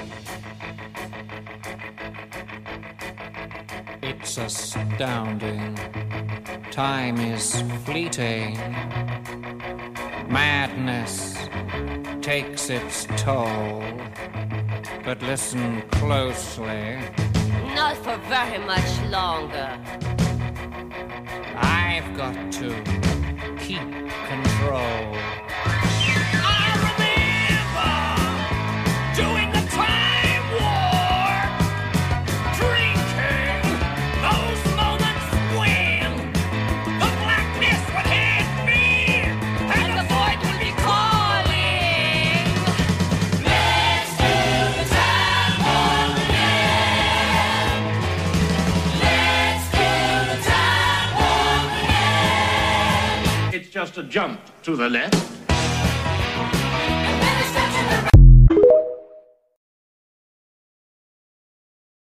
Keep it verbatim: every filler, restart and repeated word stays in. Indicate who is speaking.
Speaker 1: It's astounding. Time is fleeting. Madness takes its toll. But listen closely.
Speaker 2: Not for very much longer.
Speaker 1: I've got to keep control.
Speaker 3: I remember doing the time warp, drinking those moments when the blackness would hit me and the void would be calling. Let's do the time warp again. Let's do the time warp again.
Speaker 4: It's just a jump to the left,